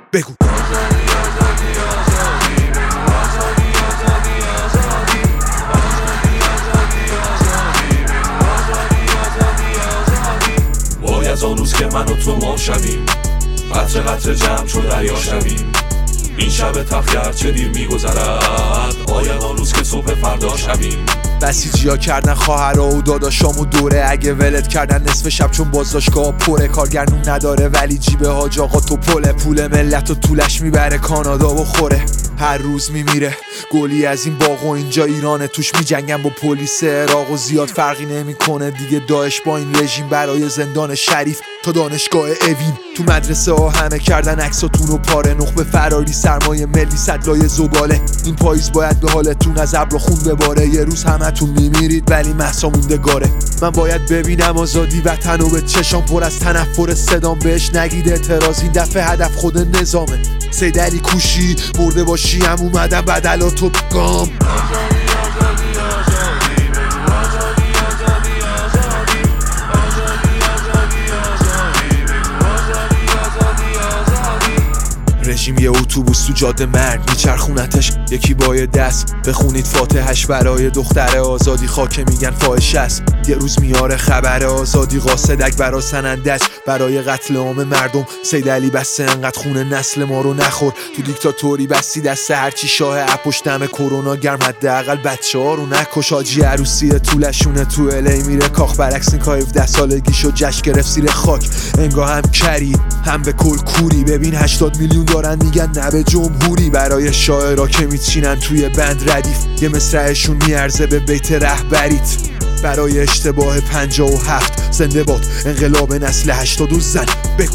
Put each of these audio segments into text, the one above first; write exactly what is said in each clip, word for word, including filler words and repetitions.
بگو. وای از آن روز که من و تو ما شویم، قطره قطره جمع چو دریا شویم. این شب تلخ چه دیر میگذرد، آید آن روز که صبح فردا شویم. بسیجیا کردن خواهرها و داداشامو دوره، اگه ولت کردن نصف شب چون بازداشتگاه پره. کارگرنون نداره ولی جیب حاج آقا تو پله، پول ملت و طولش میبره کانادا و خوره. هر روز میمیره گلی از این باغ و اینجا ایرانه، توش میجنگن با پلیس عراق و زیاد فرقی نمیکنه دیگه داعش با این رژیم. برای زندان شریف تا دانشگاه اوین، تو مدرسه ها همه کردن عکساتون و پاره. نخبه فراری سرمایه ملی صدلای زباله، این پاییز باید به حالتون از ابر و خون بباره. یه روز همتون میمیرید ولی مهسا موندگاره. من باید ببینم آزادی وطن و به چشام پر از تنفر صدام بهش نگید اعتراض. این دفعه هدف خود نظامه. سید علی کوشی مرده باشی هم اومدم بدلاتو گام. رژیم یه اتوبوس تو جاده مرگ میچرخونتش، یکی با یه دست بخونید فاتحش برای دختر آزادی. خاکه میگن فاحش است، یه روز میاره خبر آزادی. قاصدک برا سنندج برای قتل عام مردم. سید علی بسته انقدر خونه نسل ما رو نخور. تو دیکتاتوری بستی دست هرچی شاه اپوش دم کرونا گرم، حداقل بچه ها رو نکش. حاجی عروسی طولشونه تو الی میره کاخ، برعکس این که هفده سالگیشو جشن گرفت زیر خاک. انگا هم کری هم به کل کوری، ببین هشتاد میلیون دارن میگن نه به جمهوری. برای شاعرها که میچینن توی بند ردیف، یه مصرعشون میارزه به بیت رهبریت. برای اشتباه پنجاه و هفت زنده باد انقلاب نسل هشتاد و زن. بگو.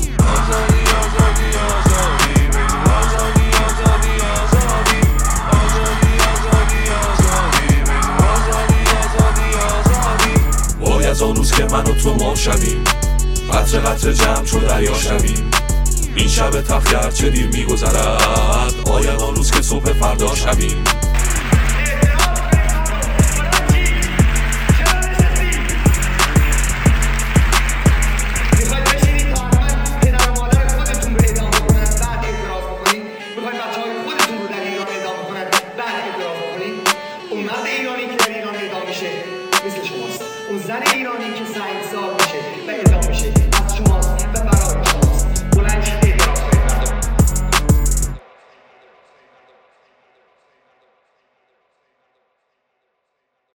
وای از آن روز که من و تو ما شویم، قطره قطره جمع چو دریا شویم. این شب تلخ چه دیر میگذرد، آید آن روز که صبح فردا شویم. اون مرد ایرانی که در ایران اعدام میشه مثل شماست. اون زن ایرانی که سنگسار میشه و اعدام میشه